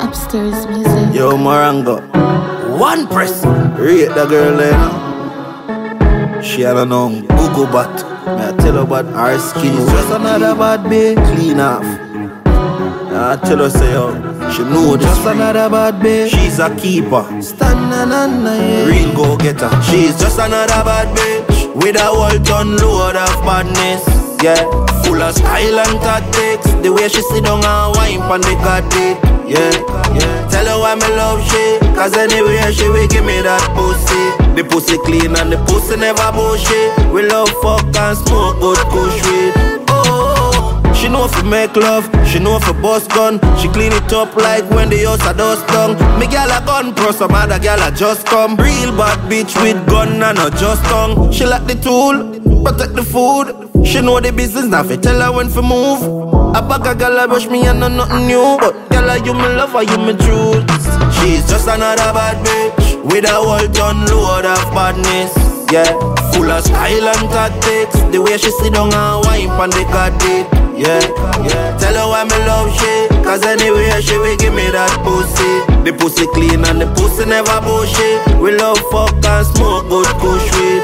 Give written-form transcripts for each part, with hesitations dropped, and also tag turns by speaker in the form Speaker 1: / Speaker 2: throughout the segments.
Speaker 1: Upstairs music.
Speaker 2: Yo, Morango. One press. Rate the girl there. She had a known Google bat. May I tell her about her skin? Just another bad babe. Clean off. I tell her say yo, she know just another bad babe. She's a keeper. Yeah. Real go getter. She's just another bad bitch with a whole ton load of badness. Yeah, full of style and tactics. The way she sit down and wine pon the dick. Yeah. Tell her why me love she, cause anywhere she will give me that pussy. The pussy clean and the pussy never bullshit. We love fuck and smoke good kush weed. She know if make love, she know if bust gun. She clean it up like when the house a dust down. Me gal a gun pro, some other gal a just come. Real bad bitch with gun and not just tongue. She like the tool, protect the food. She know the business, now fi tell her when fi move. A bag a gal a brush me and nothing new. But gal a you me love her, you me truth. She's just another bad bitch with a whole ton load of badness. Yeah, full of style and tactics. The way she sit down and wine pon the dick. Yeah. Tell her why me love she, cause anywhere she will give me that pussy. The pussy clean and the pussy never bullshit. We love fuck and smoke good kush weed.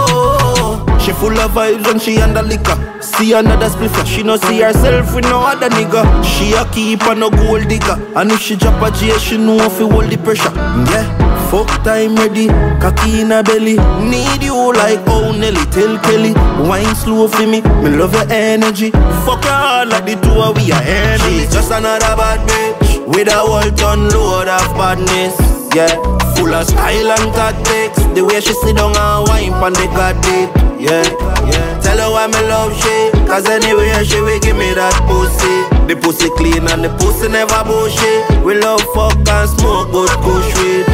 Speaker 2: She full of vibes when she under liquor. See another spliffer, she no see herself with no other nigga. She a keeper, no gold digger. And if she drop a J, she know if you hold the pressure. Yeah, fuck time ready, cocky in her belly. Need you like oh Nelly, tell Kelly. Wine slow for me love your energy. Fuck her hard like the two of we are enemies. She's just another bad bitch with a whole ton load of badness. Yeah, full of style and tactics. The way she sit down and wine pon the dick. Yeah. Tell her why me love she, cause anywhere she will give me that pussy. The pussy clean and the pussy never bullshit. We love fuck and smoke good kush weed.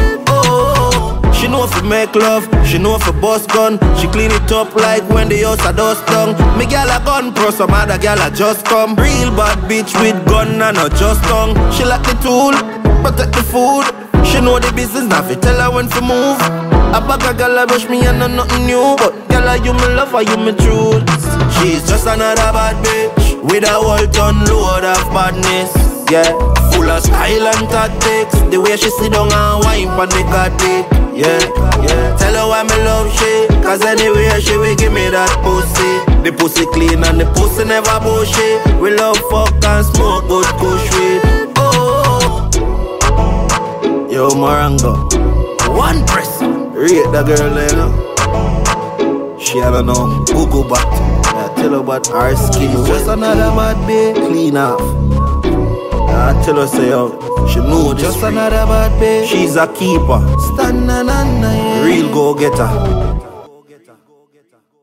Speaker 2: She know if make love, she know if bust gun. She clean it up like when the house a dust down. Me gal a gun pro, some other gal a just come. Real bad bitch with gun and not just tongue. She like the tool, protect the food. She know the business, now fi tell her when to move. A bag a gal a brush me and nothing new. But gal a you me love her, you me truth. She's just another bad bitch with a whole ton load of badness. Yeah, full of style and tactics. The way she sit down and wine pon the dick. Yeah. Tell her why me love she, cause anywhere she will give me that pussy. The pussy clean and the pussy never bullshit. We love fuck and smoke good kush weed. Yo, Morango. One press. Rate the girl there, you know. She had a known Google bat. I tell her about her skin. Just another bad babe. Clean off. I tell her say yo, she know just another bad babe. She's a keeper. Yeah. Real go getter.